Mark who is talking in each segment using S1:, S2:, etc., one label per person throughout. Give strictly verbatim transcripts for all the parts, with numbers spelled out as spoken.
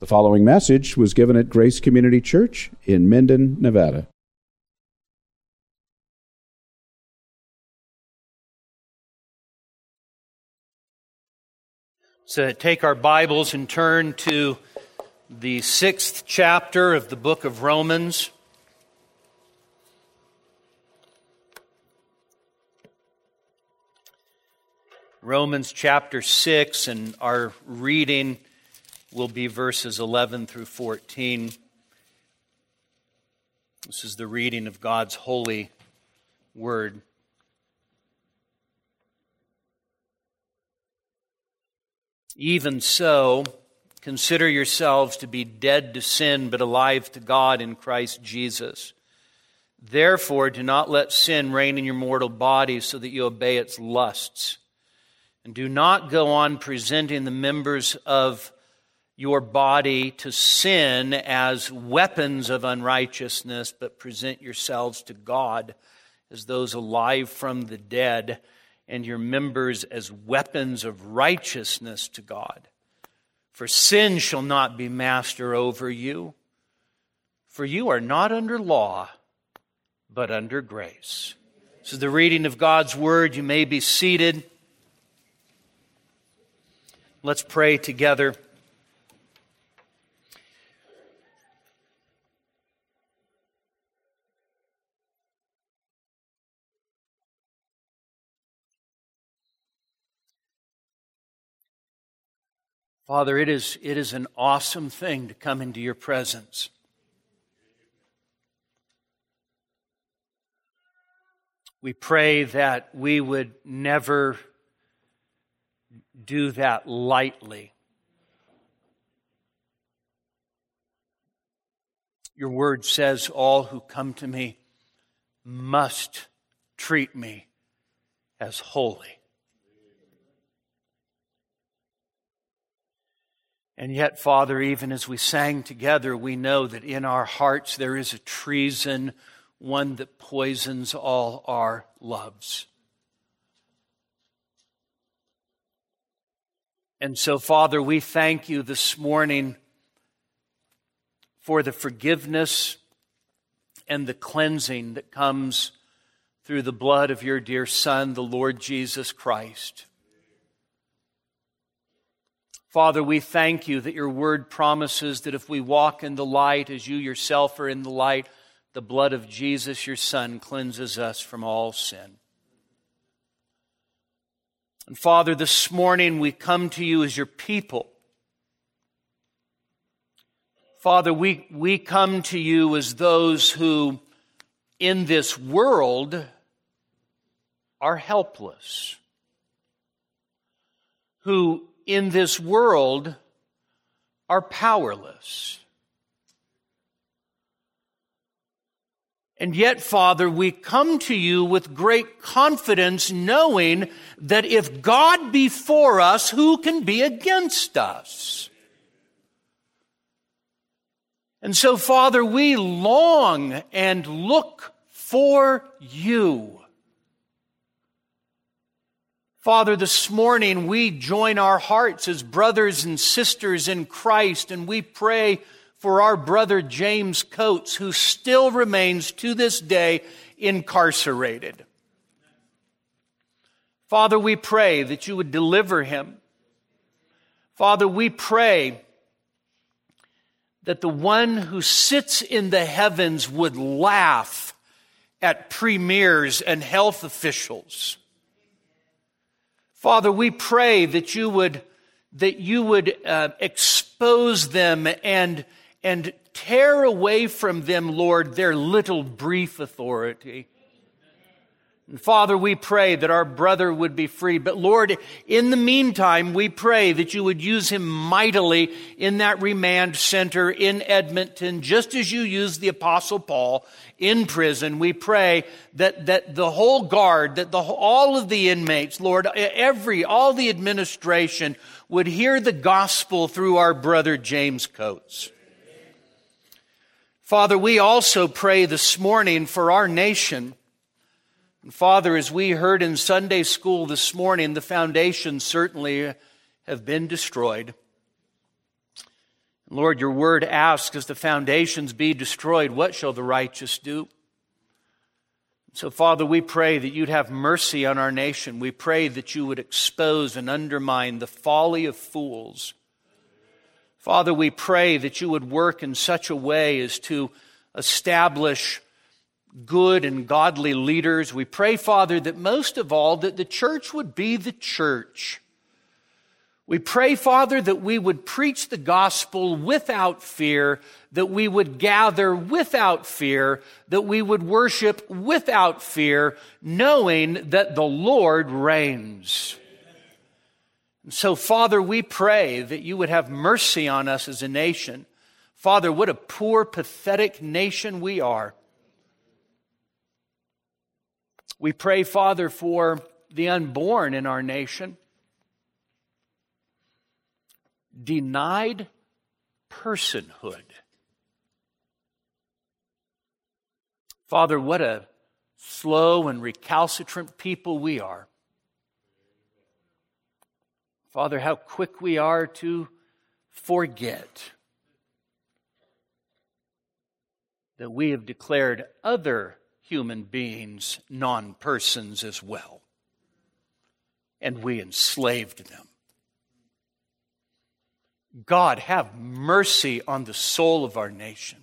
S1: The following message was given at Grace Community Church in Minden, Nevada.
S2: So take our Bibles and turn to the sixth chapter of the book of Romans. Romans chapter six, and our reading will be verses eleven through fourteen. This is the reading of God's holy word. Even so, consider yourselves to be dead to sin, but alive to God in Christ Jesus. Therefore, do not let sin reign in your mortal body so that you obey its lusts. And do not go on presenting the members of your body to sin as weapons of unrighteousness, but present yourselves to God as those alive from the dead, and your members as weapons of righteousness to God. For sin shall not be master over you, for you are not under law, but under grace. This is the reading of God's word. You may be seated. Let's pray together. Father, it is, it is an awesome thing to come into your presence. We pray that we would never do that lightly. Your word says, all who come to me must treat me as holy. And yet, Father, even as we sang together, we know that in our hearts there is a treason, one that poisons all our loves. And so, Father, we thank you this morning for the forgiveness and the cleansing that comes through the blood of your dear Son, the Lord Jesus Christ. Father, we thank you that your word promises that if we walk in the light as you yourself are in the light, the blood of Jesus, your Son, cleanses us from all sin. And Father, this morning we come to you as your people. Father, we, we come to you as those who in this world are helpless, who in this world are powerless. And yet, Father, we come to you with great confidence, knowing that if God be for us, who can be against us? And so, Father, we long and look for you. Father, this morning we join our hearts as brothers and sisters in Christ, and we pray for our brother James Coates, who still remains to this day incarcerated. Father, we pray that you would deliver him. Father, we pray that the one who sits in the heavens would laugh at premiers and health officials. Father, we pray that you would that you would uh, expose them and and tear away from them, Lord, their little brief authority. And Father, we pray that our brother would be free. But Lord, in the meantime, we pray that you would use him mightily in that remand center in Edmonton, just as you used the Apostle Paul in prison. We pray that, that the whole guard, that the, all of the inmates, Lord, every, all the administration would hear the gospel through our brother James Coates. Father, we also pray this morning for our nation. And Father, as we heard in Sunday school this morning, the foundations certainly have been destroyed. Lord, your word asks, as the foundations be destroyed, what shall the righteous do? So, Father, we pray that you'd have mercy on our nation. We pray that you would expose and undermine the folly of fools. Father, we pray that you would work in such a way as to establish good and godly leaders. We pray, Father, that most of all, that the church would be the church. We pray, Father, that we would preach the gospel without fear, that we would gather without fear, that we would worship without fear, knowing that the Lord reigns. And so, Father, we pray that you would have mercy on us as a nation. Father, what a poor, pathetic nation we are. We pray, Father, for the unborn in our nation. Denied personhood. Father, what a slow and recalcitrant people we are. Father, how quick we are to forget that we have declared other human beings non-persons as well, and we enslaved them. God, have mercy on the soul of our nation.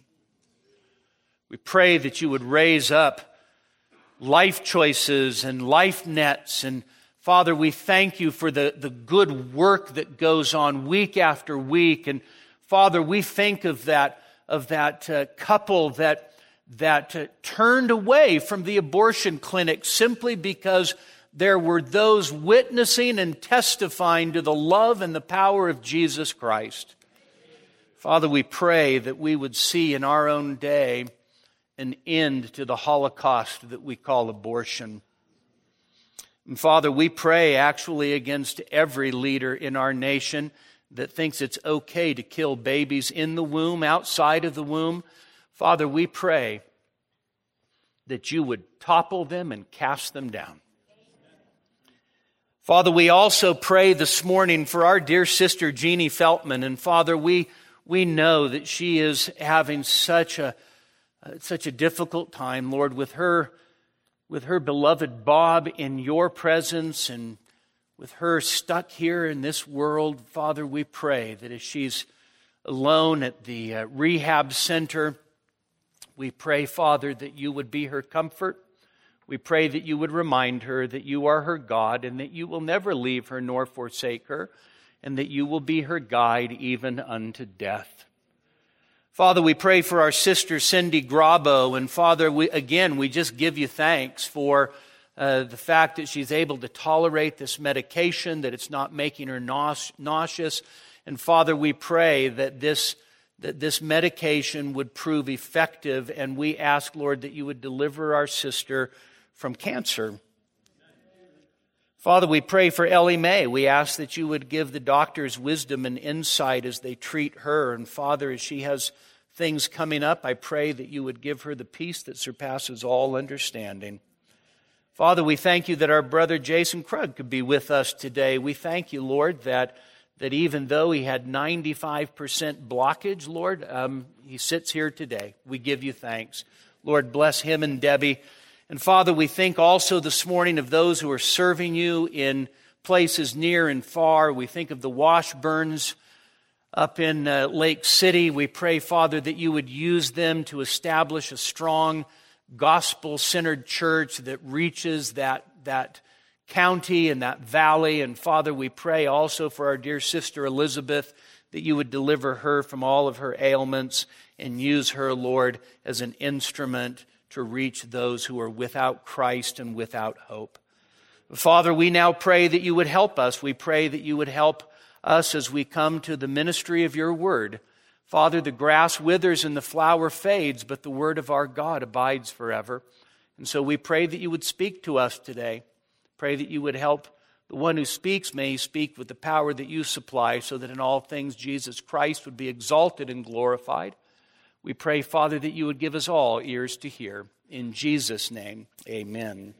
S2: We pray that you would raise up Life Choices and Life Nets. And Father, we thank you for the, the good work that goes on week after week. And Father, we think of that, of that uh, couple that, that uh, turned away from the abortion clinic simply because there were those witnessing and testifying to the love and the power of Jesus Christ. Father, we pray that we would see in our own day an end to the Holocaust that we call abortion. And Father, we pray actually against every leader in our nation that thinks it's okay to kill babies in the womb, outside of the womb. Father, we pray that you would topple them and cast them down. Father, we also pray this morning for our dear sister Jeannie Feltman. And Father, we we know that she is having such a uh, such a difficult time, Lord, with her with her beloved Bob in your presence, and with her stuck here in this world. Father, we pray that as she's alone at the uh, rehab center, we pray, Father, that you would be her comfort. We pray that you would remind her that you are her God and that you will never leave her nor forsake her, and that you will be her guide even unto death. Father, we pray for our sister Cindy Grabo, and Father, we, again, we just give you thanks for uh, the fact that she's able to tolerate this medication, that it's not making her nause- nauseous. And Father, we pray that this that this medication would prove effective, and we ask, Lord, that you would deliver our sister from cancer. Father, we pray for Ellie Mae. We ask that you would give the doctors wisdom and insight as they treat her. And Father, as she has things coming up, I pray that you would give her the peace that surpasses all understanding. Father, we thank you that our brother Jason Krug could be with us today. We thank you, Lord, that, that even though he had ninety-five percent blockage, Lord, um, he sits here today. We give you thanks. Lord, bless him and Debbie. And Father, we think also this morning of those who are serving you in places near and far. We think of the Washburns up in uh, Lake City. We pray, Father, that you would use them to establish a strong gospel-centered church that reaches that, that county and that valley. And Father, we pray also for our dear sister Elizabeth, that you would deliver her from all of her ailments and use her, Lord, as an instrument to reach those who are without Christ and without hope. Father, we now pray that you would help us. We pray that you would help us as we come to the ministry of your word. Father, the grass withers and the flower fades, but the word of our God abides forever. And so we pray that you would speak to us today. Pray that you would help the one who speaks. May he speak with the power that you supply, so that in all things Jesus Christ would be exalted and glorified. We pray, Father, that you would give us all ears to hear. In Jesus' name, amen.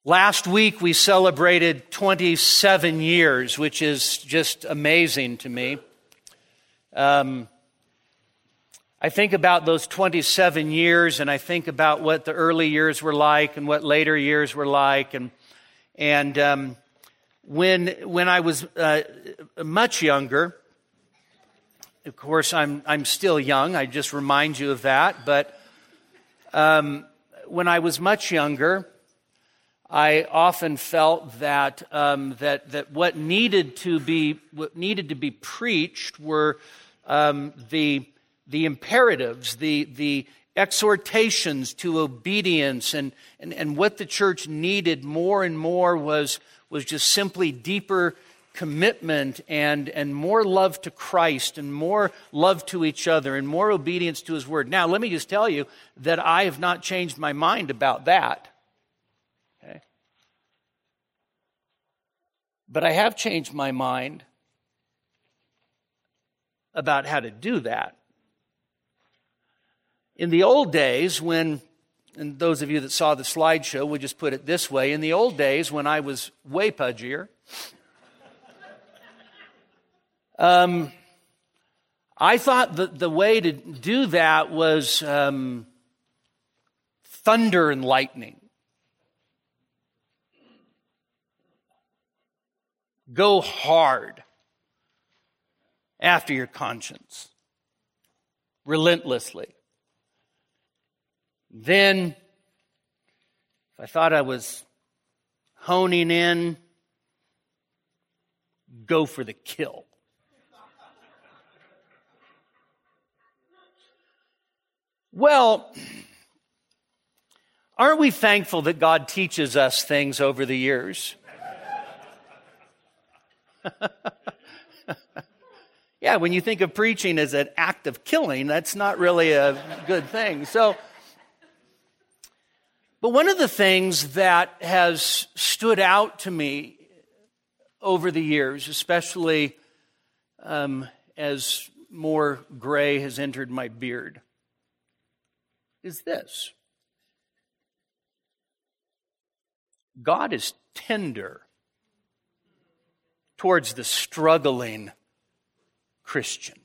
S2: Last week we celebrated twenty-seven years, which is just amazing to me. Um, I think about those twenty-seven years, and I think about what the early years were like and what later years were like. And and um, when when I was uh, much younger, of course I'm I'm still young. I just remind you of that. But um, when I was much younger, I often felt that um, that that what needed to be what needed to be preached were um, the the imperatives, the the exhortations to obedience, and, and and what the church needed more and more was was just simply deeper commitment and and more love to Christ and more love to each other and more obedience to His Word. Now, let me just tell you that I have not changed my mind about that. Okay. But I have changed my mind about how to do that. In the old days when, and those of you that saw the slideshow would just put it this way, in the old days when I was way pudgier, um, I thought that the way to do that was um, thunder and lightning. Go hard after your conscience, relentlessly. Then, if I thought I was honing in, go for the kill. Well, aren't we thankful that God teaches us things over the years? Yeah, when you think of preaching as an act of killing, that's not really a good thing. So, but one of the things that has stood out to me over the years, especially um, as more gray has entered my beard, is this. God is tender towards the struggling Christian.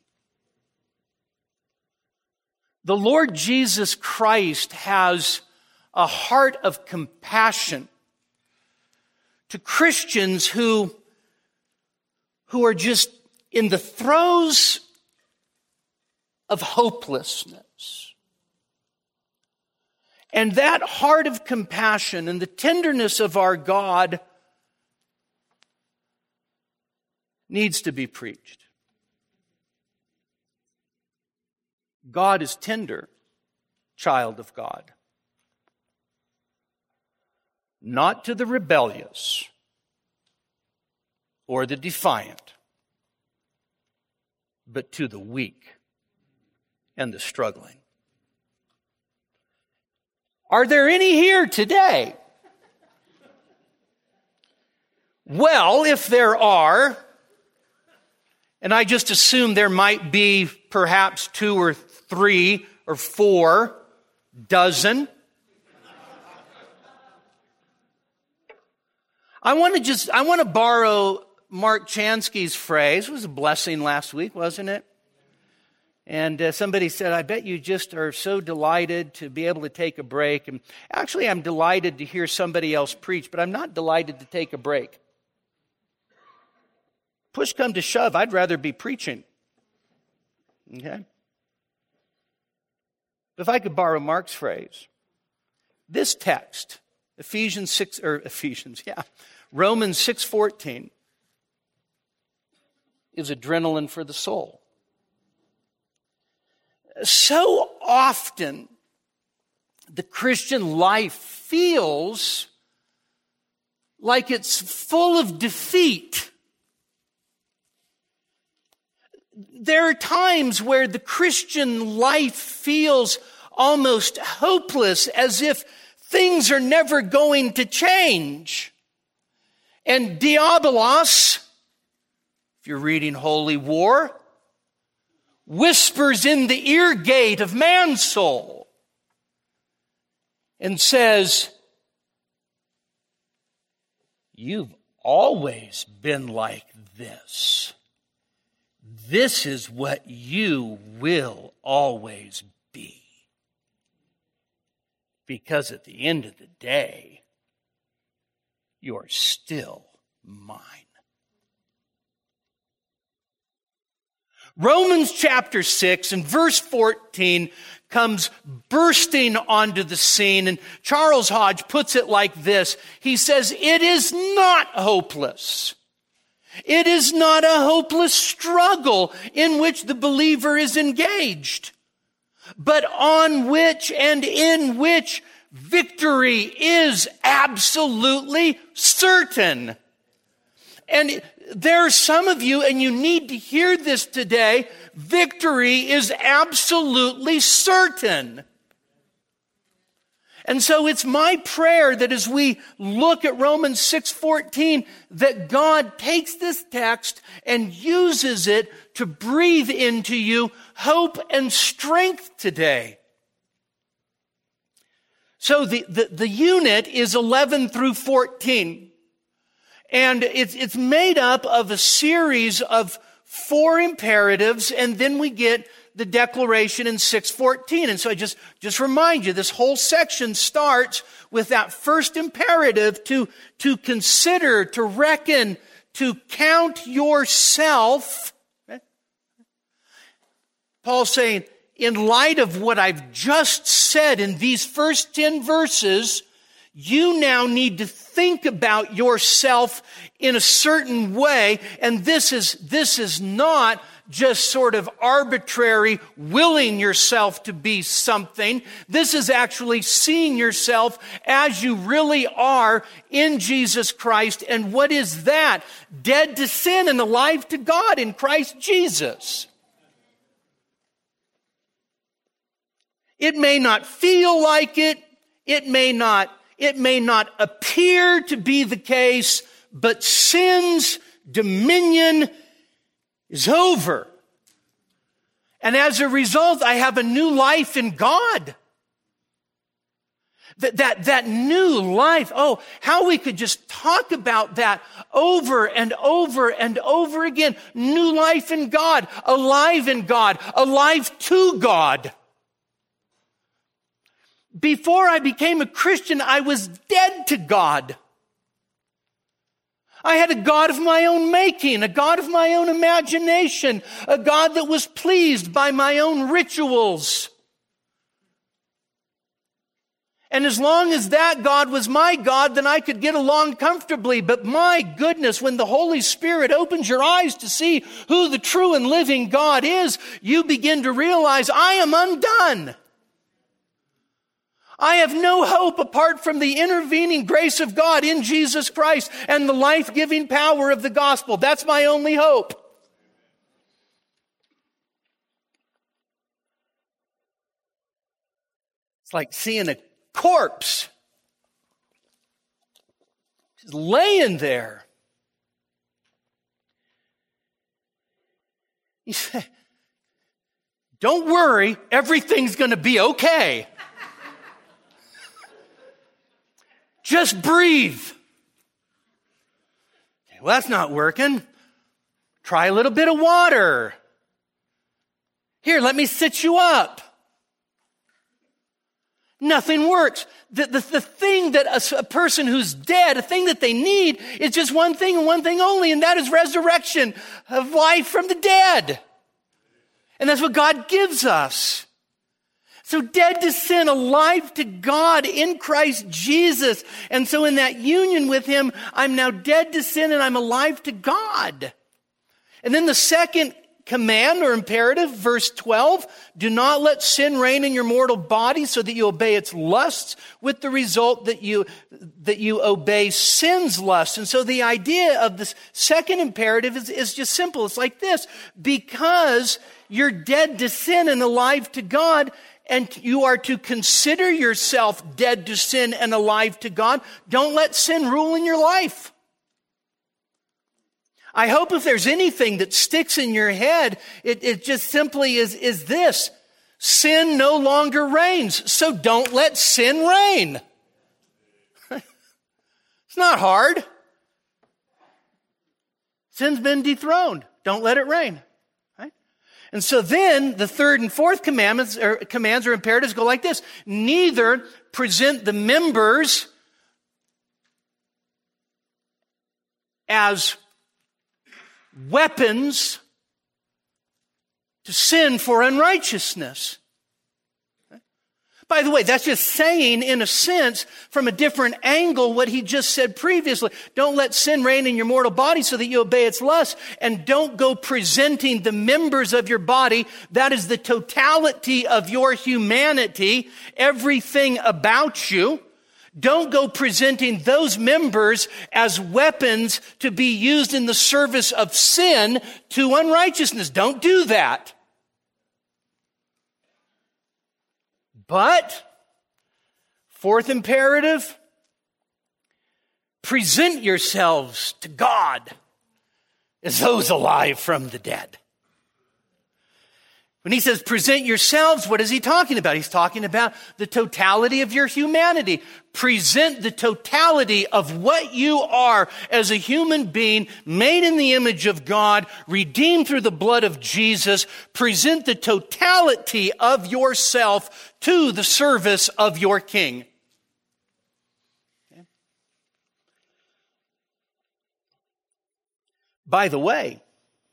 S2: The Lord Jesus Christ has a heart of compassion to Christians who, who are just in the throes of hopelessness. And that heart of compassion and the tenderness of our God needs to be preached. God is tender, child of God. Not to the rebellious or the defiant, but to the weak and the struggling. Are there any here today? Well, if there are, and I just assume there might be perhaps two or three or four dozen. I want to just, I want to borrow Mark Chansky's phrase. It was a blessing last week, wasn't it? And uh, somebody said, I bet you just are so delighted to be able to take a break. And actually, I'm delighted to hear somebody else preach, but I'm not delighted to take a break. Push come to shove, I'd rather be preaching. Okay? But if I could borrow Mark's phrase, this text, Ephesians six, or Ephesians, yeah, Romans six fourteen, is adrenaline for the soul. So often, the Christian life feels like it's full of defeat. There are times where the Christian life feels almost hopeless, as if things are never going to change. And diabolos, if you're reading Holy War, whispers in the ear gate of man's soul and says, you've always been like this. This is what you will always be. Because at the end of the day, you're still mine. Romans chapter six and verse fourteen comes bursting onto the scene, and Charles Hodge puts it like this. He says, it is not hopeless. It is not a hopeless struggle in which the believer is engaged, but on which and in which victory is absolutely certain. And there are some of you, and you need to hear this today, victory is absolutely certain. And so it's my prayer that as we look at Romans six fourteen, that God takes this text and uses it to breathe into you hope and strength today. So the, the, the unit is eleven through fourteen. And it's, it's made up of a series of four imperatives, and then we get the declaration in six fourteen. And so I just, just remind you, this whole section starts with that first imperative to, to consider, to reckon, to count yourself. Okay? Paul's saying, in light of what I've just said in these first ten verses, you now need to think about yourself in a certain way, and this is, this is not just sort of arbitrary willing yourself to be something. This is actually seeing yourself as you really are in Jesus Christ. And what is that? Dead to sin and alive to God in Christ Jesus. It may not feel like it. It may not, it may not appear to be the case, but sin's dominion is over. And as a result, I have a new life in God. That, that, that new life, oh, how we could just talk about that over and over and over again. New life in God, alive in God, alive to God. Before I became a Christian, I was dead to God. I had a God of my own making, a God of my own imagination, a God that was pleased by my own rituals. And as long as that God was my God, then I could get along comfortably. But my goodness, when the Holy Spirit opens your eyes to see who the true and living God is, you begin to realize I am undone. I have no hope apart from the intervening grace of God in Jesus Christ and the life-giving power of the gospel. That's my only hope. It's like seeing a corpse just laying there. You say, don't worry, everything's going to be okay. Just breathe. Well, that's not working. Try a little bit of water. Here, let me sit you up. Nothing works. The, the, the thing that a, a person who's dead, a thing that they need, is just one thing and one thing only, and that is resurrection of life from the dead. And that's what God gives us. So dead to sin, alive to God in Christ Jesus. And so in that union with Him, I'm now dead to sin and I'm alive to God. And then the second command or imperative, verse twelve, do not let sin reign in your mortal body so that you obey its lusts, with the result that you, that you obey sin's lust. And so the idea of this second imperative is, is just simple. It's like this: because you're dead to sin and alive to God, and you are to consider yourself dead to sin and alive to God, don't let sin rule in your life. I hope if there's anything that sticks in your head, it, it just simply is, is this: sin no longer reigns, so don't let sin reign. It's not hard. Sin's been dethroned. Don't let it rain. Right? And so then the third and fourth commandments or commands or imperatives go like this. Neither present the members as weapons to sin for unrighteousness. By the way, that's just saying, in a sense, from a different angle, what he just said previously. Don't let sin reign in your mortal body so that you obey its lust. And don't go presenting the members of your body. That is the totality of your humanity, everything about you. Don't go presenting those members as weapons to be used in the service of sin to unrighteousness. Don't do that. But, fourth imperative, present yourselves to God as those alive from the dead. When he says present yourselves, what is he talking about? He's talking about the totality of your humanity. Present the totality of what you are as a human being made in the image of God, redeemed through the blood of Jesus. Present the totality of yourself to the service of your King. Okay. By the way,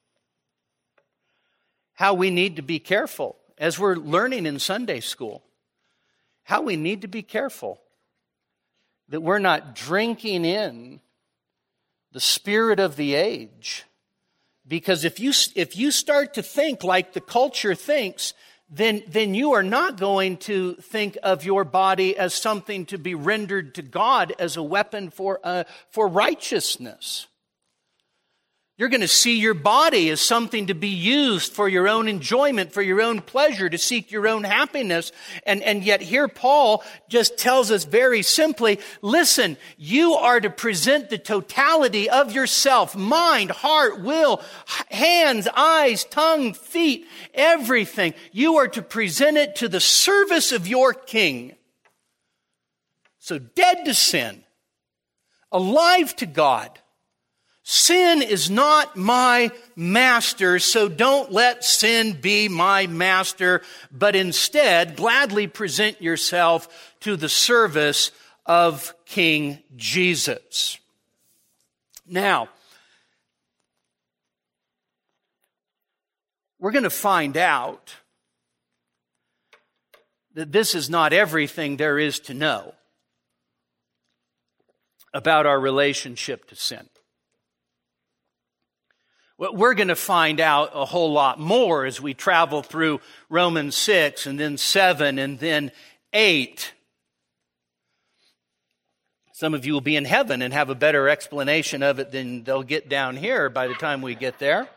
S2: how we need to be careful, as we're learning in Sunday school, how we need to be careful that we're not drinking in the spirit of the age. Because if you, if you start to think like the culture thinks, then, then you are not going to think of your body as something to be rendered to God as a weapon for, uh, for righteousness. You're going to see your body as something to be used for your own enjoyment, for your own pleasure, to seek your own happiness. And, and yet here Paul just tells us very simply, listen, you are to present the totality of yourself, mind, heart, will, hands, eyes, tongue, feet, everything. You are to present it to the service of your King. So dead to sin, alive to God. Sin is not my master, so don't let sin be my master, but instead gladly present yourself to the service of King Jesus. Now, we're going to find out that this is not everything there is to know about our relationship to sin. Well, we're going to find out a whole lot more as we travel through Romans six and then seven and then eight. Some of you will be in heaven and have a better explanation of it than they'll get down here by the time we get there.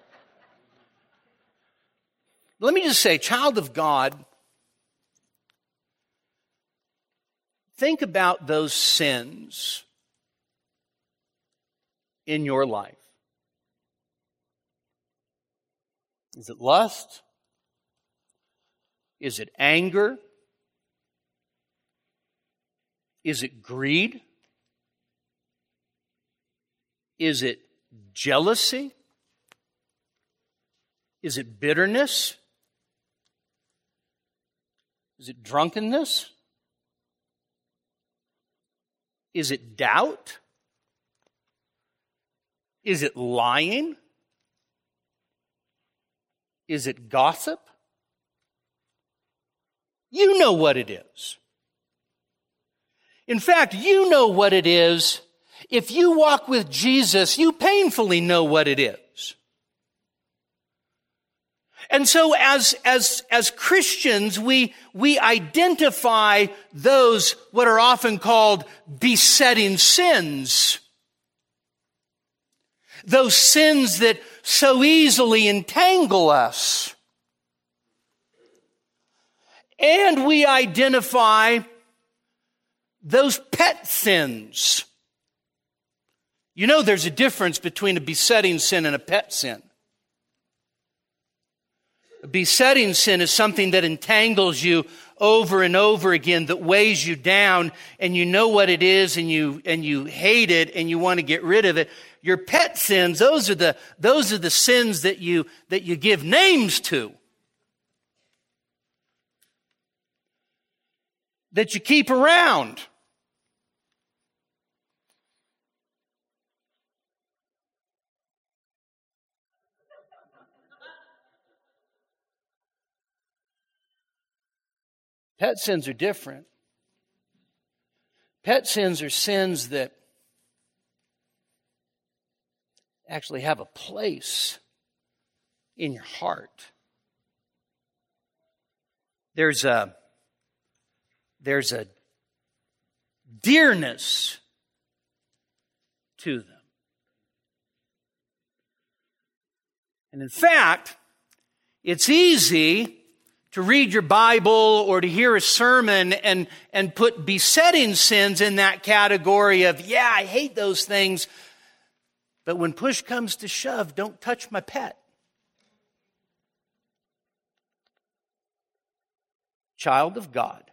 S2: Let me just say, child of God, think about those sins in your life. Is it lust? Is it anger? Is it greed? Is it jealousy? Is it bitterness? Is it drunkenness? Is it doubt? Is it lying? Is it gossip? You know what it is. In fact, you know what it is. If you walk with Jesus, you painfully know what it is. And so as, as, as Christians, we, we identify those, what are often called besetting sins. Those sins that so easily entangle us. And we identify those pet sins. You know there's a difference between a besetting sin and a pet sin. A besetting sin is something that entangles you over and over again that weighs you down, and you know what it is, and you and you hate it, and you want to get rid of it. Your pet sins, those are the those are the sins that you that you give names to, that you keep around. Pet sins are different. Pet sins are sins that actually have a place in your heart. There's a, there's a dearness to them. And in fact, it's easy to read your Bible or to hear a sermon and, and put besetting sins in that category of, yeah, I hate those things. But when push comes to shove, don't touch my pet. Child of God,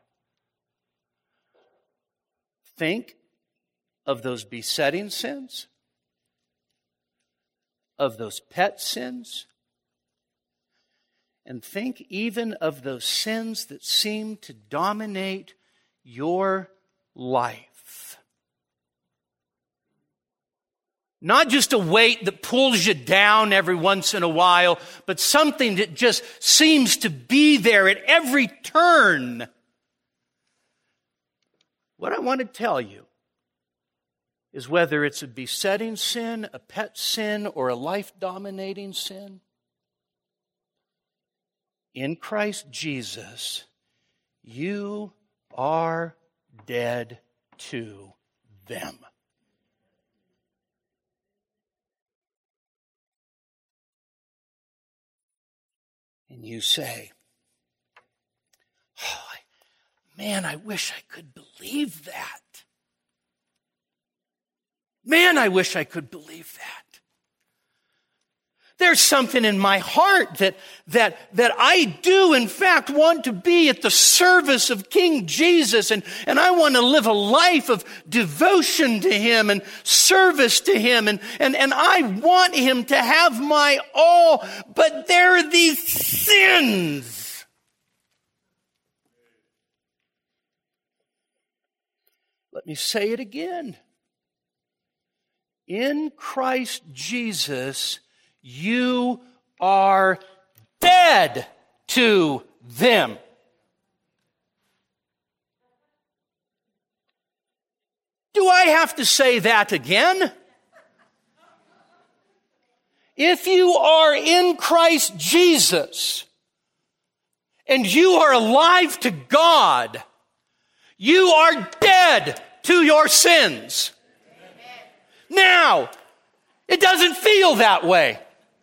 S2: think of those besetting sins, of those pet sins, and think even of those sins that seem to dominate your life. Not just a weight that pulls you down every once in a while, but something that just seems to be there at every turn. What I want to tell you is whether it's a besetting sin, a pet sin, or a life-dominating sin, in Christ Jesus, you are dead to them. And you say, oh, man, I wish I could believe that. Man, I wish I could believe that. There's something in my heart that, that, that I do, in fact, want to be at the service of King Jesus, and, and I want to live a life of devotion to Him and service to Him, and, and, and I want Him to have my all, but there are these sins. Let me say it again. In Christ Jesus, you are dead to them. Do I have to say that again? If you are in Christ Jesus and you are alive to God, you are dead to your sins. Now, it doesn't feel that way.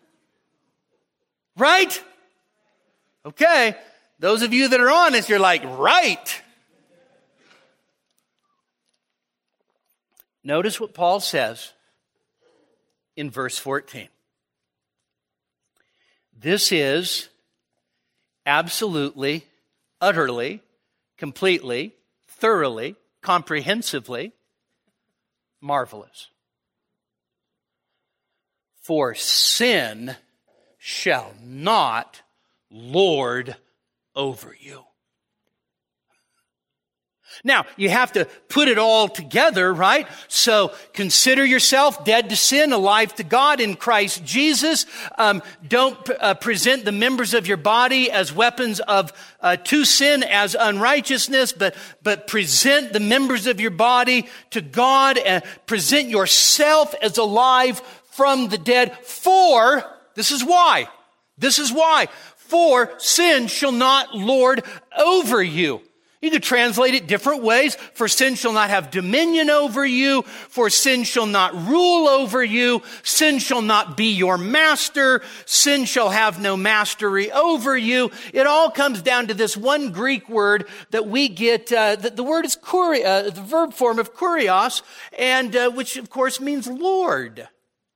S2: Right? Okay. Those of you that are honest, you're like, right. Notice what Paul says in verse fourteen. This is absolutely, utterly, completely, thoroughly, comprehensively marvelous. For sin shall not lord over you. Now, you have to put it all together, right? So consider yourself dead to sin, alive to God in Christ Jesus. Um, don't uh, present the members of your body as weapons of uh, to sin as unrighteousness, but but present the members of your body to God and present yourself as alive from the dead. For, this is why, this is why, for sin shall not lord over you. You could translate it different ways. For sin shall not have dominion over you. For sin shall not rule over you. Sin shall not be your master. Sin shall have no mastery over you. It all comes down to this one Greek word that we get. Uh, the, the word is kuri, uh, the verb form of kurios, and uh, which of course means Lord.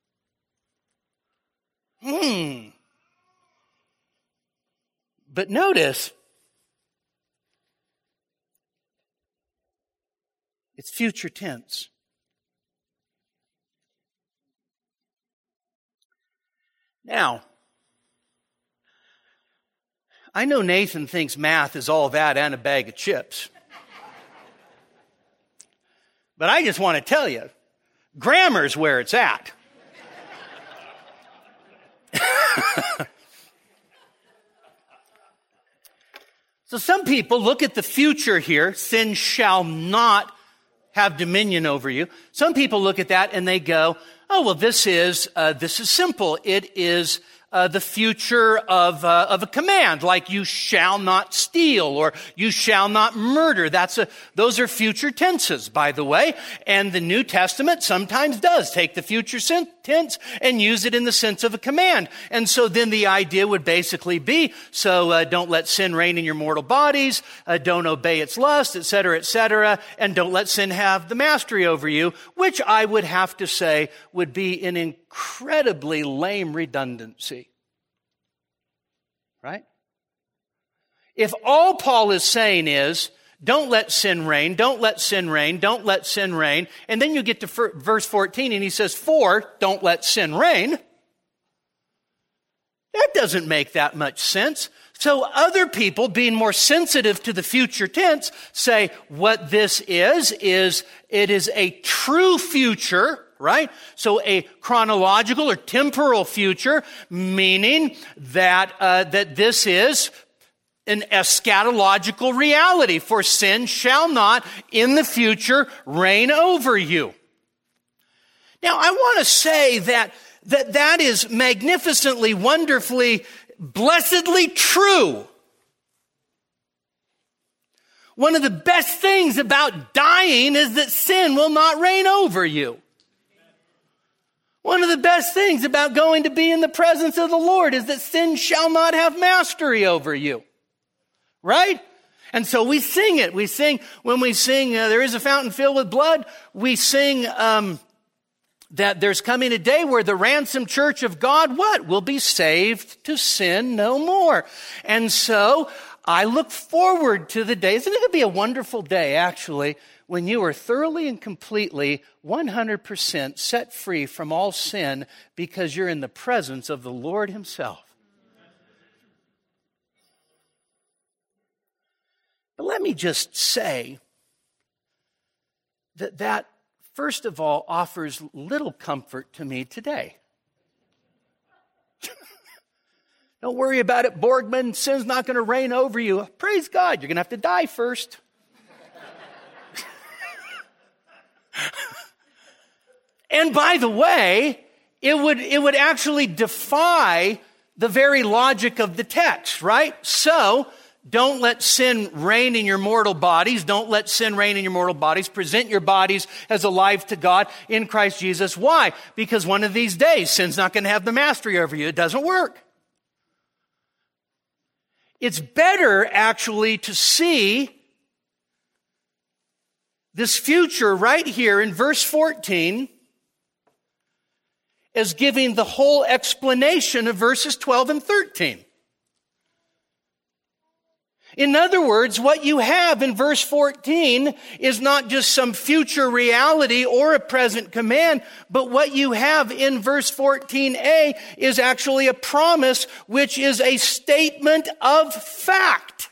S2: Hmm. But notice, It's future tense. Now, I know Nathan thinks math is all that and a bag of chips. But I just want to tell you, grammar's where it's at. So some people look at the future here, sin shall not have dominion over you. Some people look at that and they go, oh, well, this is, uh, this is simple. It is Uh, the future of uh, of a command, like you shall not steal or you shall not murder. That's a those are future tenses, by the way. And the New Testament sometimes does take the future tense and use it in the sense of a command. And so then the idea would basically be: so uh, don't let sin reign in your mortal bodies, uh, don't obey its lust, et cetera, et cetera, and don't let sin have the mastery over you. Which I would have to say would be an incredibly lame redundancy. Right? If all Paul is saying is, don't let sin reign, don't let sin reign, don't let sin reign, and then you get to verse fourteen and he says, for, don't let sin reign, that doesn't make that much sense. So other people, being more sensitive to the future tense, say what this is, is it is a true future, right? So a chronological or temporal future, meaning that uh, that this is an eschatological reality, for sin shall not in the future reign over you. Now, I want to say that that that is magnificently, wonderfully, blessedly true. One of the best things about dying is that sin will not reign over you. One of the best things about going to be in the presence of the Lord is that sin shall not have mastery over you. Right? And so we sing it. We sing, when we sing, uh, there is a fountain filled with blood, we sing um, that there's coming a day where the ransomed church of God, what? Will be saved to sin no more. And so I look forward to the day. Isn't it going to be a wonderful day, actually, when you are thoroughly and completely one hundred percent set free from all sin because you're in the presence of the Lord himself. But let me just say that that, first of all, offers little comfort to me today. Don't worry about it, Borgman. Sin's not going to reign over you. Praise God, you're going to have to die first. And by the way, it would, it would actually defy the very logic of the text, right? So, don't let sin reign in your mortal bodies. Don't let sin reign in your mortal bodies. Present your bodies as alive to God in Christ Jesus. Why? Because one of these days, sin's not going to have the mastery over you. It doesn't work. It's better, actually, to see this future right here in verse fourteen as giving the whole explanation of verses twelve and thirteen. In other words, what you have in verse fourteen is not just some future reality or a present command, but what you have in verse fourteen a is actually a promise, which is a statement of fact.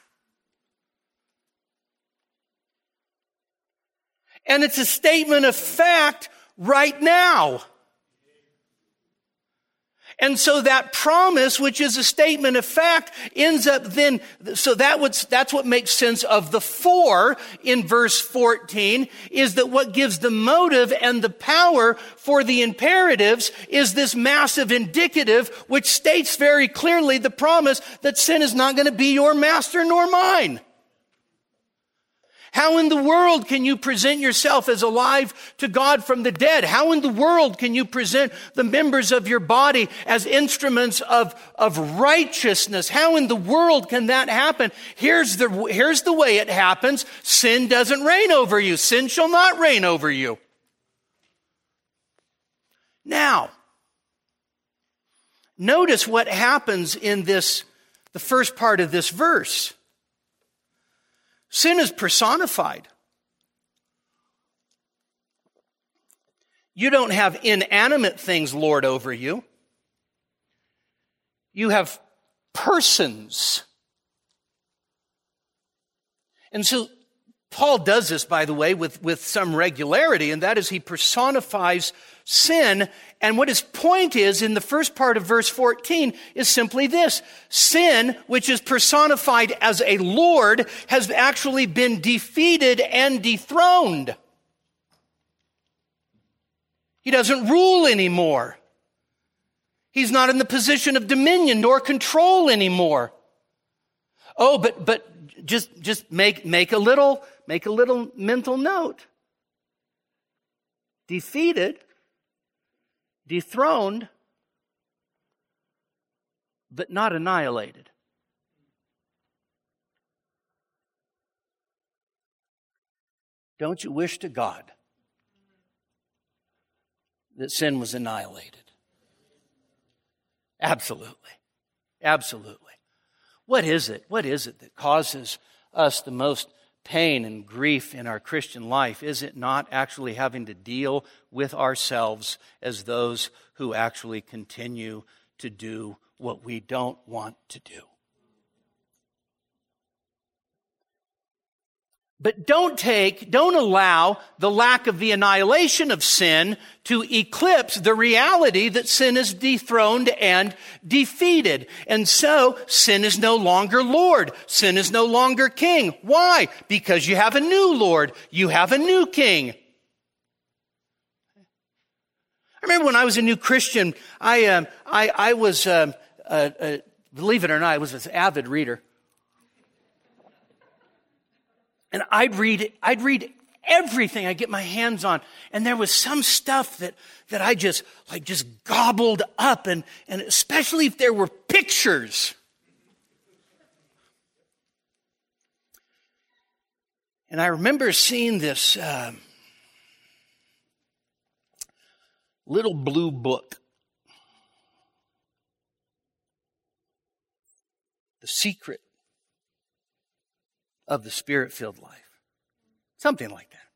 S2: And it's a statement of fact right now. And so that promise, which is a statement of fact, ends up then, so that would, that's what makes sense of the for in verse fourteen, is that what gives the motive and the power for the imperatives is this massive indicative, which states very clearly the promise that sin is not going to be your master nor mine. How in the world can you present yourself as alive to God from the dead? How in the world can you present the members of your body as instruments of, of righteousness? How in the world can that happen? Here's the, here's the way it happens. Sin doesn't reign over you. Sin shall not reign over you. Now, notice what happens in this, the first part of this verse. Sin is personified. You don't have inanimate things lord over you. You have persons. And so Paul does this, by the way, with, with some regularity, and that is he personifies sin. And what his point is in the first part of verse fourteen is simply this. Sin, which is personified as a lord, has actually been defeated and dethroned. He doesn't rule anymore. He's not in the position of dominion nor control anymore. Oh, but but just just make make a little make a little mental note. Defeated, dethroned, but not annihilated. Don't you wish to God that sin was annihilated? Absolutely. Absolutely. What is it? What is it that causes us the most pain and grief in our Christian life? Is it not actually having to deal with ourselves as those who actually continue to do what we don't want to do? But don't take, don't allow the lack of the annihilation of sin to eclipse the reality that sin is dethroned and defeated. And so, sin is no longer Lord. Sin is no longer King. Why? Because you have a new Lord. You have a new King. I remember when I was a new Christian, I, um, I, I was, um, uh, uh, believe it or not, I was an avid reader. And I'd read, I'd read everything I get my hands on. And there was some stuff that, that I just, like, just gobbled up. And, and especially if there were pictures. And I remember seeing this uh, little blue book. The Secret of the Spirit-Filled Life. Something like that.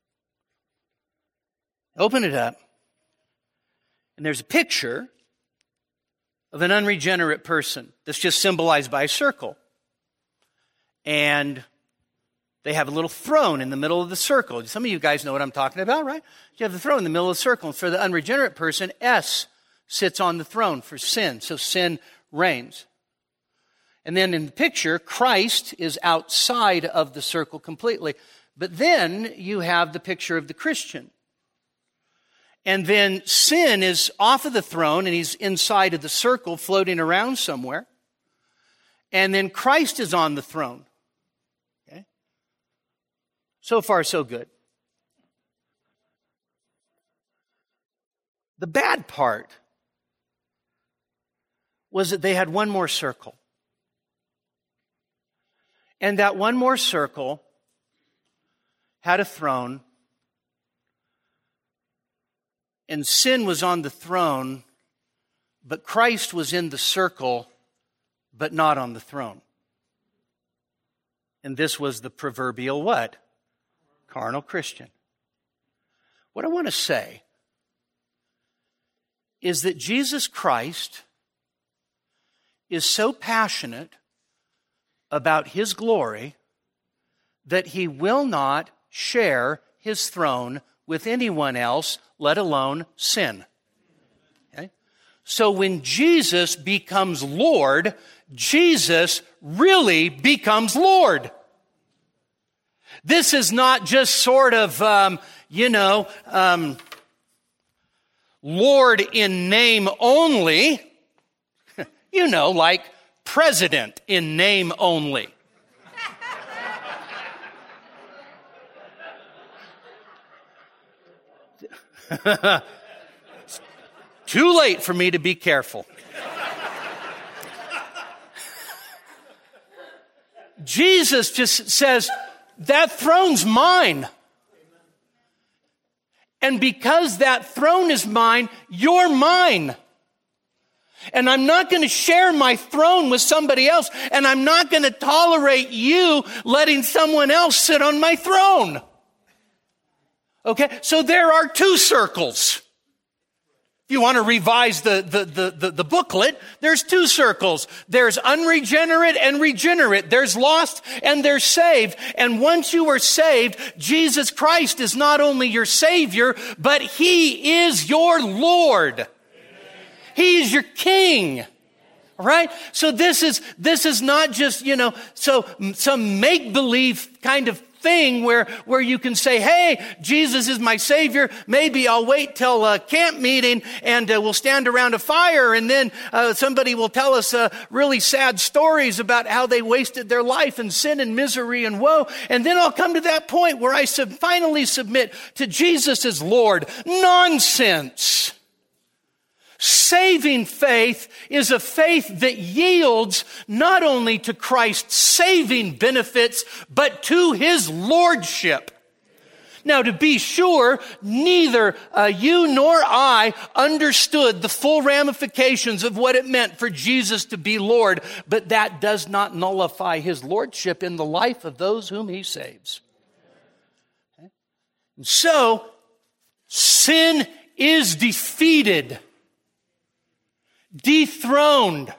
S2: Open it up, and there's a picture of an unregenerate person that's just symbolized by a circle. And they have a little throne in the middle of the circle. Some of you guys know what I'm talking about, right? You have the throne in the middle of the circle. And for the unregenerate person, S sits on the throne for sin. So sin reigns. And then in the picture, Christ is outside of the circle completely. But then you have the picture of the Christian. And then sin is off of the throne and he's inside of the circle floating around somewhere. And then Christ is on the throne. Okay? So far, so good. The bad part was that they had one more circle. And that one more circle had a throne, and sin was on the throne, but Christ was in the circle, but not on the throne. And this was the proverbial what? Carnal Christian. What I want to say is that Jesus Christ is so passionate about His glory that He will not share His throne with anyone else, let alone sin. Okay? So when Jesus becomes Lord, Jesus really becomes Lord. This is not just sort of, um, you know, um, Lord in name only. You know, like president in name only. It's too late for me to be careful. Jesus just says, that throne's mine. And because that throne is mine, you're mine. And I'm not going to share my throne with somebody else. And I'm not going to tolerate you letting someone else sit on my throne. Okay? So there are two circles. If you want to revise the, the, the, the, the booklet, there's two circles. There's unregenerate and regenerate. There's lost and there's saved. And once you are saved, Jesus Christ is not only your Savior, but He is your Lord. Amen. He is your King. Right? So this is, this is not just, you know, so some make-believe kind of thing where, where you can say, hey, Jesus is my Savior. Maybe I'll wait till a camp meeting and uh, we'll stand around a fire and then uh, somebody will tell us uh, really sad stories about how they wasted their life in sin and misery and woe. And then I'll come to that point where I sub- finally submit to Jesus as Lord. Nonsense. Saving faith is a faith that yields not only to Christ's saving benefits, but to His lordship. Now, to be sure, neither uh, you nor I understood the full ramifications of what it meant for Jesus to be Lord, but that does not nullify His lordship in the life of those whom He saves. Okay? And so, sin is defeated. Dethroned.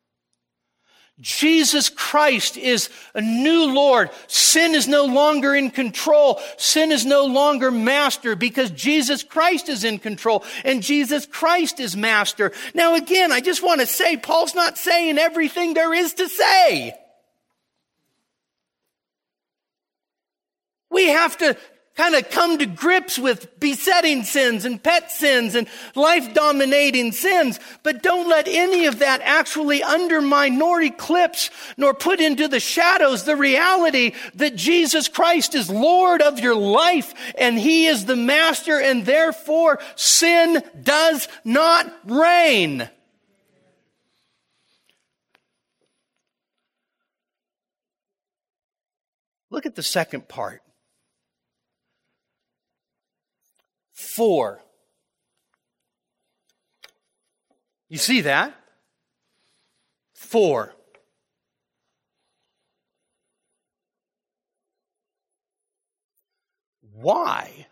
S2: Jesus Christ is a new Lord. Sin is no longer in control. Sin is no longer master because Jesus Christ is in control and Jesus Christ is master. Now again, I just want to say, Paul's not saying everything there is to say. We have to kind of come to grips with besetting sins and pet sins and life-dominating sins. But don't let any of that actually undermine nor eclipse nor put into the shadows the reality that Jesus Christ is Lord of your life and He is the master and therefore sin does not reign. Look at the second part. For. You see that? For. Why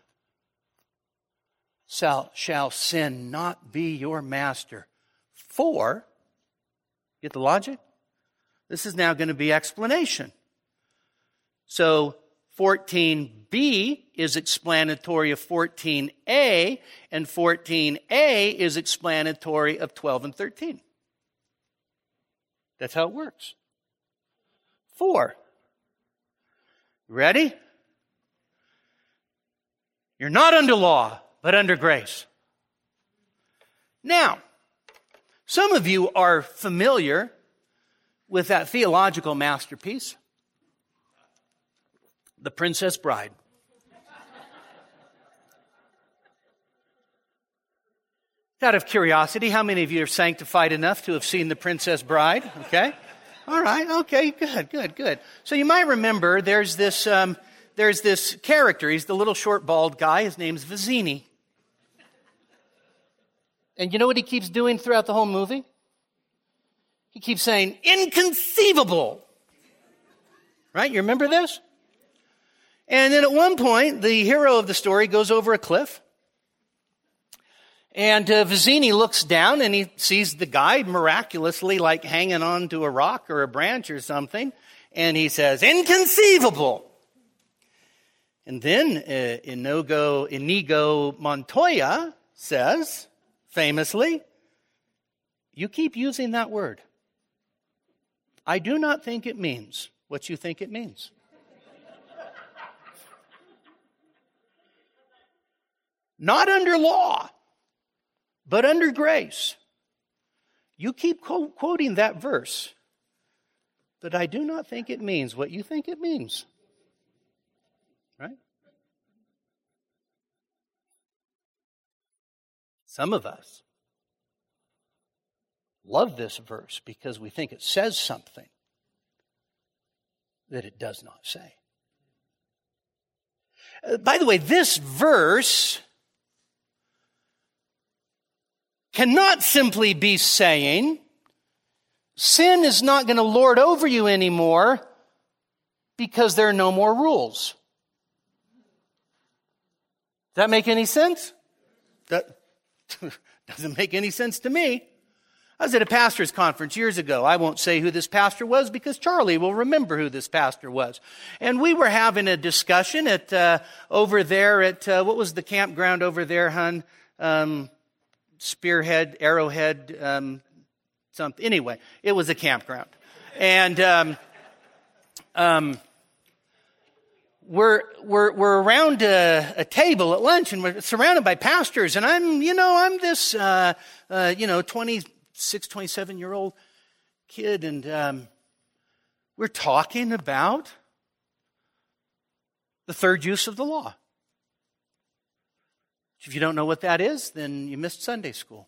S2: shall, shall sin not be your master? For, get the logic? This is now going to be explanation. So, fourteen b is explanatory of fourteen a, and fourteen a is explanatory of twelve and thirteen. That's how it works. For. Ready? You're not under law, but under grace. Now, some of you are familiar with that theological masterpiece, The Princess Bride. Out of curiosity, how many of you are sanctified enough to have seen The Princess Bride? Okay. All right. Okay. Good, good, good. So you might remember there's this, um, there's this character. He's the little short bald guy. His name's Vizzini. And you know what he keeps doing throughout the whole movie? He keeps saying, inconceivable. Right? You remember this? And then at one point, the hero of the story goes over a cliff. And uh, Vizzini looks down and he sees the guy miraculously like hanging on to a rock or a branch or something. And he says, inconceivable. And then uh, Inigo, Inigo Montoya says, famously, you keep using that word. I do not think it means what you think it means. Not under law, but under grace. You keep co- quoting that verse, but I do not think it means what you think it means. Right? Some of us love this verse because we think it says something that it does not say. Uh, by the way, this verse cannot simply be saying, sin is not going to lord over you anymore because there are no more rules. Does that make any sense? That, Doesn't make any sense to me. I was at a pastor's conference years ago. I won't say who this pastor was because Charlie will remember who this pastor was. And we were having a discussion at uh, over there at, uh, what was the campground over there, hon? Um, Spearhead, Arrowhead, um, something. Anyway, it was a campground. And um, um, we're, we're, we're around a, a table at lunch and we're surrounded by pastors. And I'm, you know, I'm this, uh, uh, you know, twenty-six, twenty-seven year old kid. And um, we're talking about the third use of the law. If you don't know what that is, then you missed Sunday school.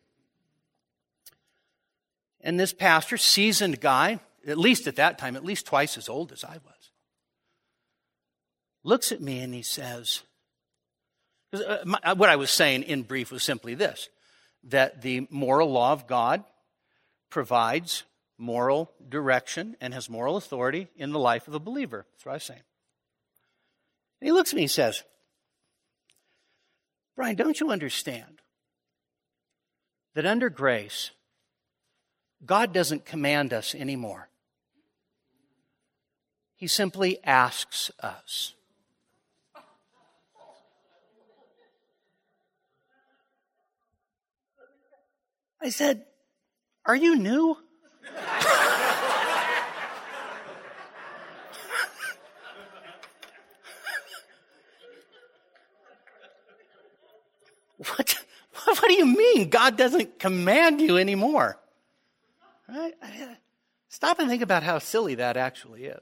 S2: And this pastor, seasoned guy, at least at that time, at least twice as old as I was, looks at me and he says, uh, my, what I was saying in brief was simply this, that the moral law of God provides moral direction and has moral authority in the life of a believer. That's what I was saying. And he looks at me and he says, Brian, don't you understand that under grace, God doesn't command us anymore. He simply asks us. I said, are you new? What, what do you mean God doesn't command you anymore? Right? Stop and think about how silly that actually is.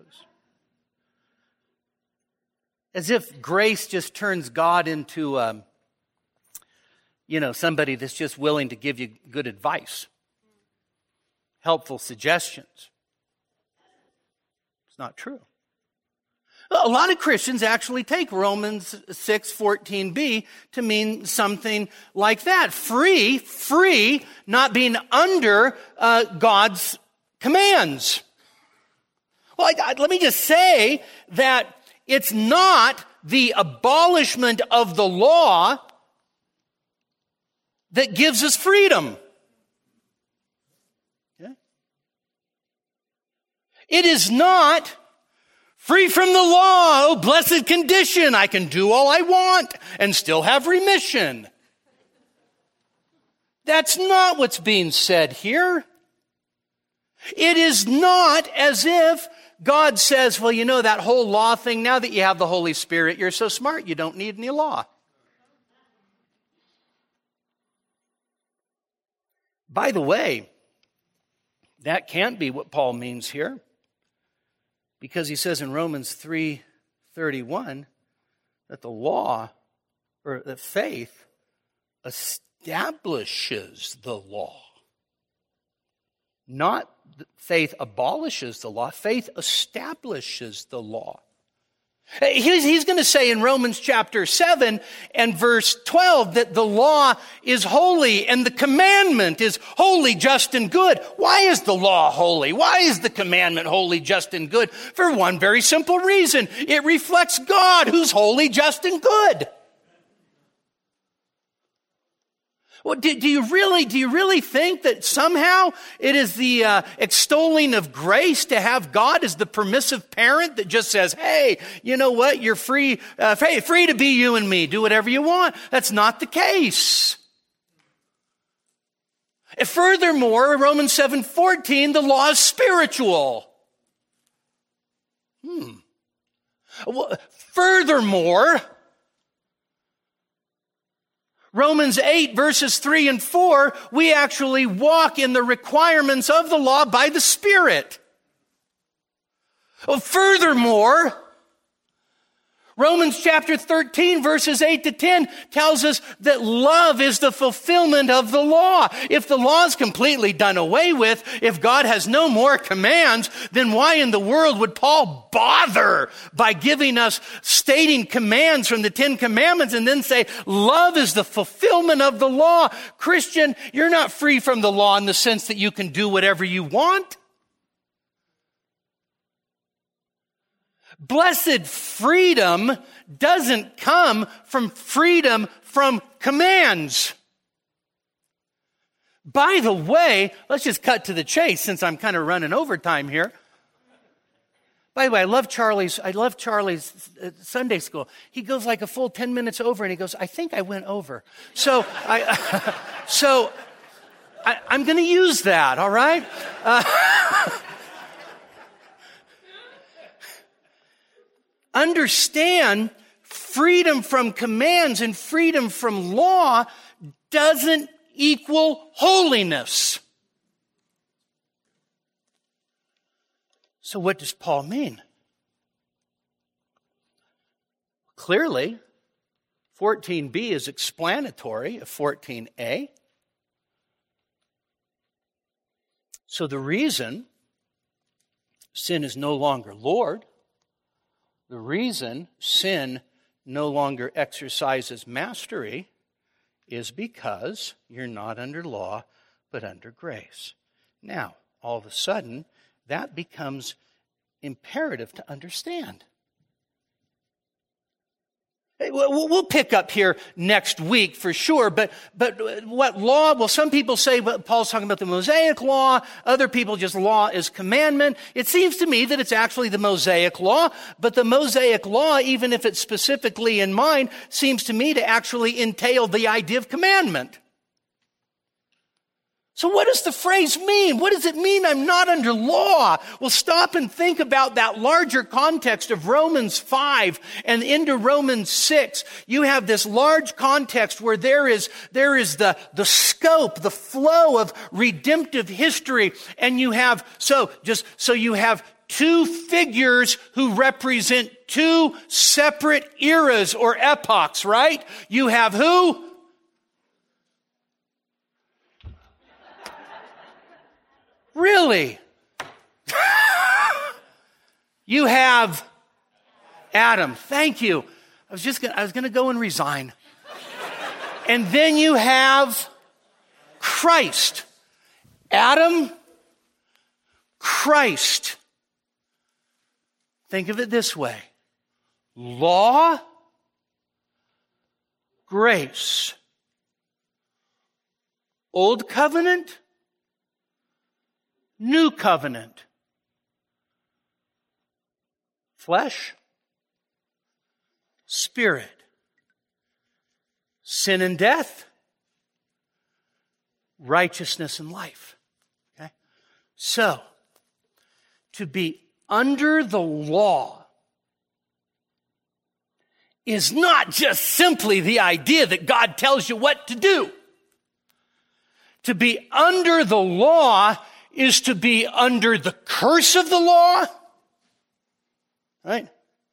S2: As if grace just turns God into, um, you know, somebody that's just willing to give you good advice, helpful suggestions. It's not true. A lot of Christians actually take Romans six fourteen b to mean something like that. Free, free, not being under uh, God's commands. Well, I, I, let me just say that it's not the abolishment of the law that gives us freedom. Okay? It is not free from the law, oh blessed condition, I can do all I want and still have remission. That's not what's being said here. It is not as if God says, well, you know, that whole law thing, now that you have the Holy Spirit, you're so smart, you don't need any law. By the way, that can't be what Paul means here. Because he says in Romans three thirty-one that the law, or that faith, establishes the law. Not that faith abolishes the law, faith establishes the law. He's, he's going to say in Romans chapter seven and verse twelve that the law is holy and the commandment is holy, just, and good. Why is the law holy? Why is the commandment holy, just, and good? For one very simple reason. It reflects God who's holy, just, and good. Well, do, do you really, do you really think that somehow it is the uh, extolling of grace to have God as the permissive parent that just says, hey, you know what, you're free, uh, free, free to be you and me, do whatever you want? That's not the case. And furthermore, Romans seven fourteen, the law is spiritual. Hmm. Well, furthermore, Romans eight verses three and four, we actually walk in the requirements of the law by the Spirit. Well, furthermore, Romans chapter thirteen verses eight to ten tells us that love is the fulfillment of the law. If the law is completely done away with, if God has no more commands, then why in the world would Paul bother by giving us, stating commands from the Ten Commandments and then say, love is the fulfillment of the law? Christian, you're not free from the law in the sense that you can do whatever you want. Blessed freedom doesn't come from freedom from commands. By the way, let's just cut to the chase since I'm kind of running overtime here. By the way, I love Charlie's, I love Charlie's uh, Sunday school. He goes like a full ten minutes over and he goes, I think I went over. So I, so I, I'm going to use that, all right? Uh, understand freedom from commands and freedom from law doesn't equal holiness. So what does Paul mean? Clearly, fourteen b is explanatory of fourteen a. So the reason sin is no longer Lord, the reason sin no longer exercises mastery is because you're not under law, but under grace. Now, all of a sudden, that becomes imperative to understand. We'll pick up here next week for sure, but but what law? Well, some people say well, Paul's talking about the Mosaic law. Other people just law is commandment. It seems to me that it's actually the Mosaic law, but the Mosaic law, even if it's specifically in mind, seems to me to actually entail the idea of commandment. So what does the phrase mean? What does it mean I'm not under law? Well, stop and think about that larger context of Romans five and into Romans six. You have this large context where there is, there is the, the scope, the flow of redemptive history. And you have, so just, so you have two figures who represent two separate eras or epochs, right? You have who? Really? You have Adam. Thank you. I was just gonna, I was going to go and resign. And then you have Christ. Adam, Christ. Think of it this way. Law, grace. Old covenant, new covenant. Flesh, spirit. Sin and death, righteousness and life. Okay? So, to be under the law is not just simply the idea that God tells you what to do. To be under the law is to be under the curse of the law. Right?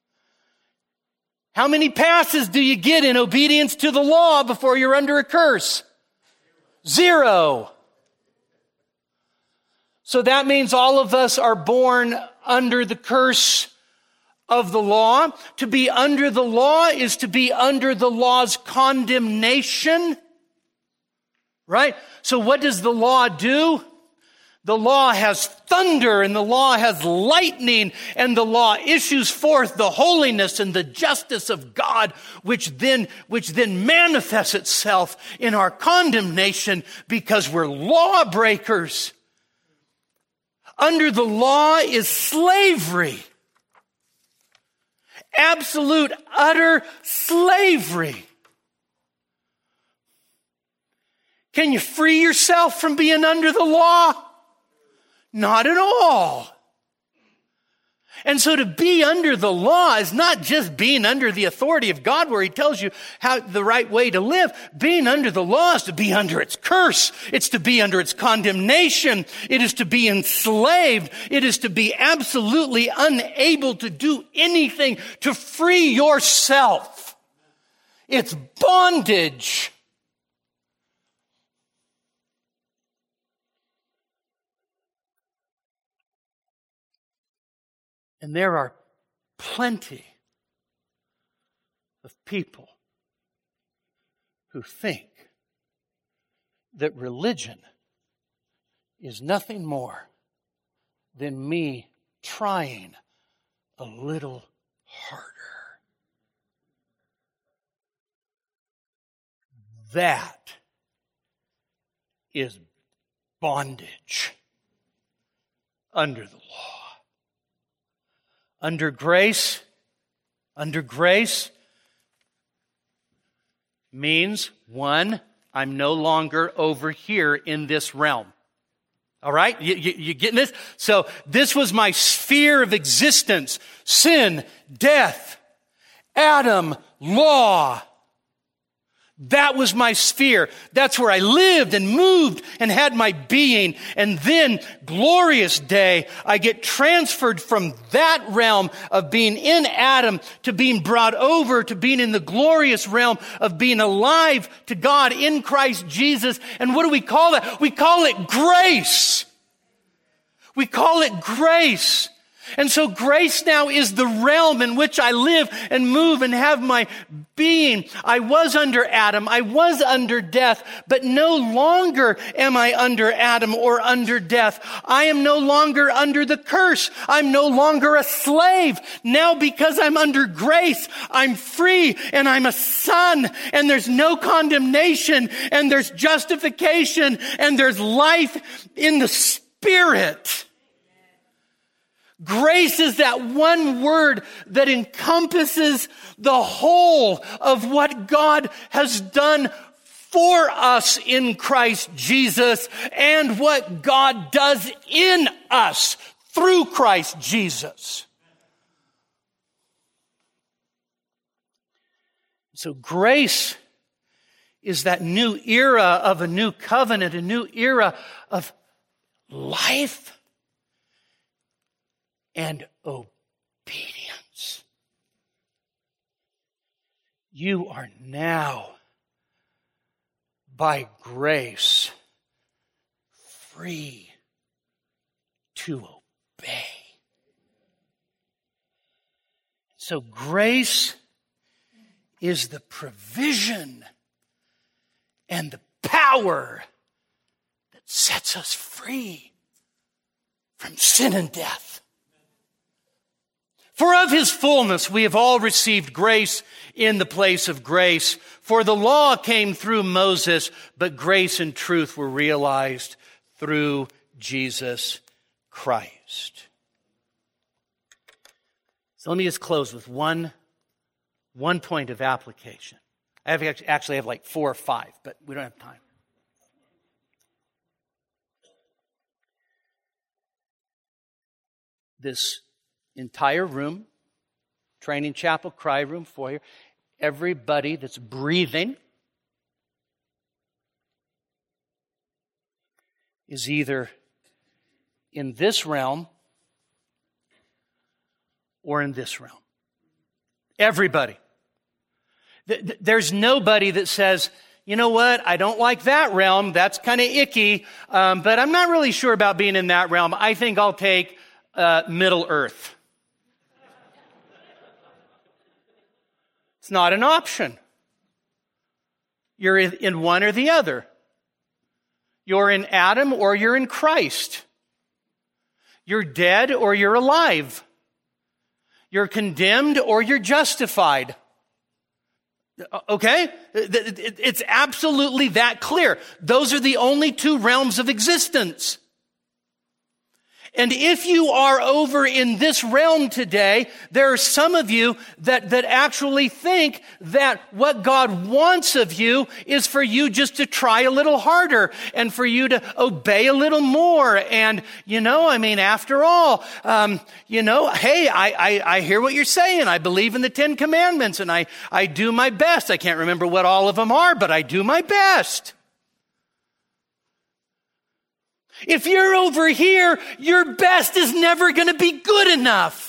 S2: How many passes do you get in obedience to the law before you're under a curse? Zero. So that means all of us are born under the curse of the law. To be under the law is to be under the law's condemnation. Right? So what does the law do? The law has thunder and the law has lightning and the law issues forth the holiness and the justice of God, which then, which then manifests itself in our condemnation because we're lawbreakers. Under the law is slavery. Absolute, utter slavery. Can you free yourself from being under the law? Not at all. And so to be under the law is not just being under the authority of God where He tells you how the right way to live. Being under the law is to be under its curse. It's to be under its condemnation. It is to be enslaved. It is to be absolutely unable to do anything to free yourself. It's bondage. And there are plenty of people who think that religion is nothing more than me trying a little harder. That is bondage under the law. Under grace, under grace means, one, I'm no longer over here in this realm. All right? You, you, you getting this? So this was my sphere of existence. Sin, death, Adam, law. That was my sphere. That's where I lived and moved and had my being. And then, glorious day, I get transferred from that realm of being in Adam to being brought over to being in the glorious realm of being alive to God in Christ Jesus. And what do we call that? We call it grace. We call it grace. And so grace now is the realm in which I live and move and have my being. I was under Adam. I was under death, but no longer am I under Adam or under death. I am no longer under the curse. I'm no longer a slave. Now because I'm under grace, I'm free and I'm a son, and there's no condemnation, and there's justification, and there's life in the Spirit. Grace is that one word that encompasses the whole of what God has done for us in Christ Jesus and what God does in us through Christ Jesus. So grace is that new era of a new covenant, a new era of life and obedience. You are now, by grace, free to obey. So grace is the provision and the power that sets us free from sin and death. For of his fullness we have all received grace in the place of grace. For the law came through Moses, but grace and truth were realized through Jesus Christ. So let me just close with one, one point of application. I have actually have like four or five, but we don't have time. This entire room, training chapel, cry room, foyer, everybody that's breathing is either in this realm or in this realm. Everybody. There's nobody that says, you know what, I don't like that realm. That's kind of icky, um, but I'm not really sure about being in that realm. I think I'll take uh, Middle Earth. It's not an option. You're in one or the other. You're in Adam or you're in Christ. You're dead or you're alive. You're condemned or you're justified. Okay? It's absolutely that clear. Those are the only two realms of existence. And if you are over in this realm today, there are some of you that, that actually think that what God wants of you is for you just to try a little harder and for you to obey a little more. And, you know, I mean, after all, um, you know, hey, I, I, I hear what you're saying. I believe in the Ten Commandments and I, I do my best. I can't remember what all of them are, but I do my best. If you're over here, your best is never going to be good enough.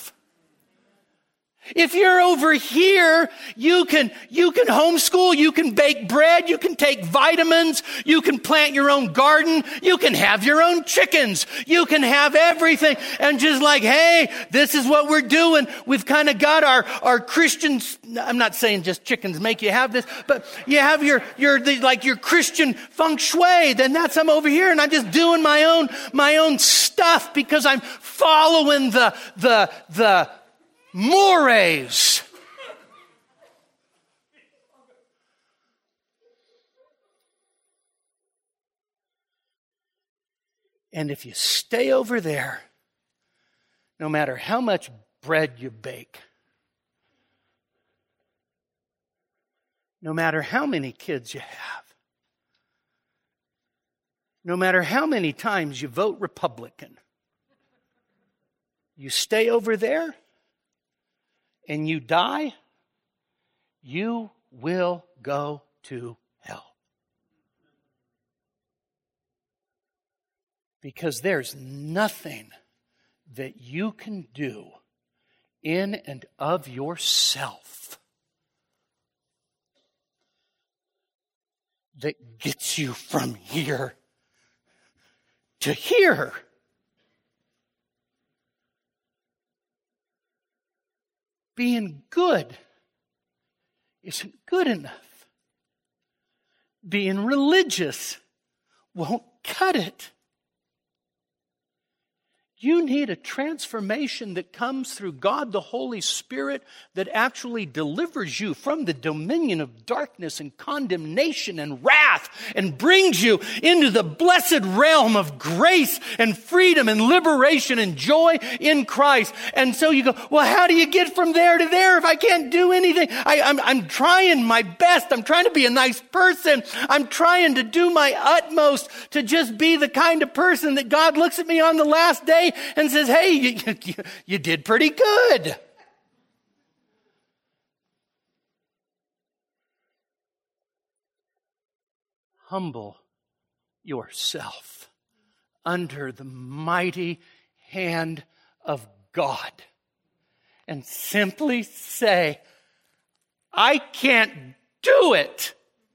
S2: If you're over here, you can, you can homeschool, you can bake bread, you can take vitamins, you can plant your own garden, you can have your own chickens, you can have everything. And just like, hey, this is what we're doing. We've kind of got our, our Christians, I'm not saying just chickens make you have this, but you have your, your, the, like your Christian feng shui, then that's, I'm over here and I'm just doing my own, my own stuff because I'm following the, the, the, mores. And if you stay over there, no matter how much bread you bake, no matter how many kids you have, no matter how many times you vote Republican, you stay over there and you die, you will go to hell. Because there's nothing that you can do in and of yourself that gets you from here to here. Being good isn't good enough. Being religious won't cut it. You need a transformation that comes through God the Holy Spirit that actually delivers you from the dominion of darkness and condemnation and wrath and brings you into the blessed realm of grace and freedom and liberation and joy in Christ. And so you go, well, how do you get from there to there if I can't do anything? I, I'm, I'm trying my best. I'm trying to be a nice person. I'm trying to do my utmost to just be the kind of person that God looks at me on the last day and says, hey, you, you, you did pretty good. Humble yourself under the mighty hand of God and simply say, I can't do it.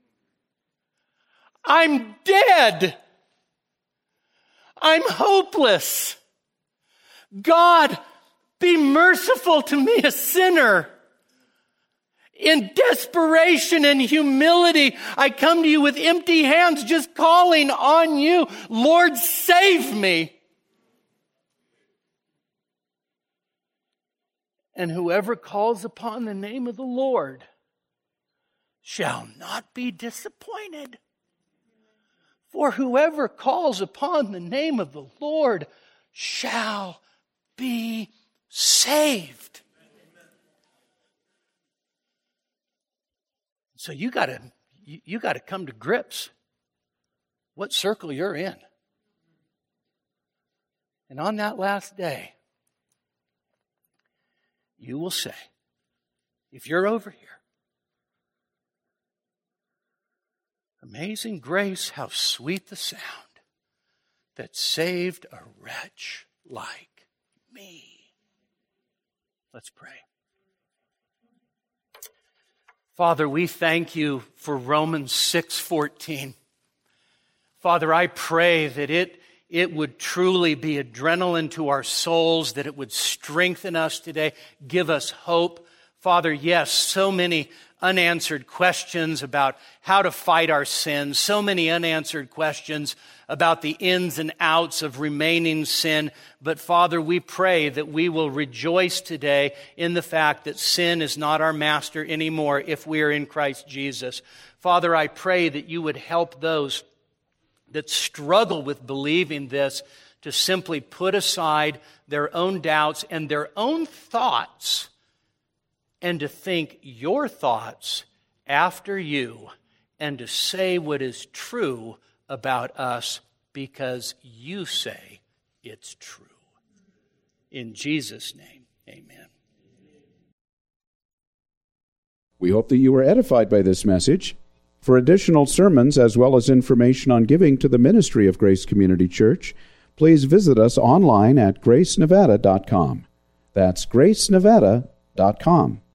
S2: I'm dead. I'm hopeless. God, be merciful to me, a sinner. In desperation and humility, I come to you with empty hands, just calling on you. Lord, save me. And whoever calls upon the name of the Lord shall not be disappointed. For whoever calls upon the name of the Lord shall be saved. So you got to you, you got to come to grips what circle you're in. And on that last day, you will say, if you're over here, amazing grace, how sweet the sound that saved a wretch like me. Let's pray. Father, we thank you for Romans six fourteen. Father, I pray that it, it would truly be adrenaline to our souls, that it would strengthen us today, give us hope. Father, yes, so many unanswered questions about how to fight our sins, so many unanswered questions about the ins and outs of remaining sin. But Father, we pray that we will rejoice today in the fact that sin is not our master anymore if we are in Christ Jesus. Father, I pray that you would help those that struggle with believing this to simply put aside their own doubts and their own thoughts and to think your thoughts after you and to say what is true about us because you say it's true. In Jesus' name, amen.
S1: We hope that you were edified by this message. For additional sermons as well as information on giving to the ministry of Grace Community Church, please visit us online at grace nevada dot com. That's grace nevada dot com.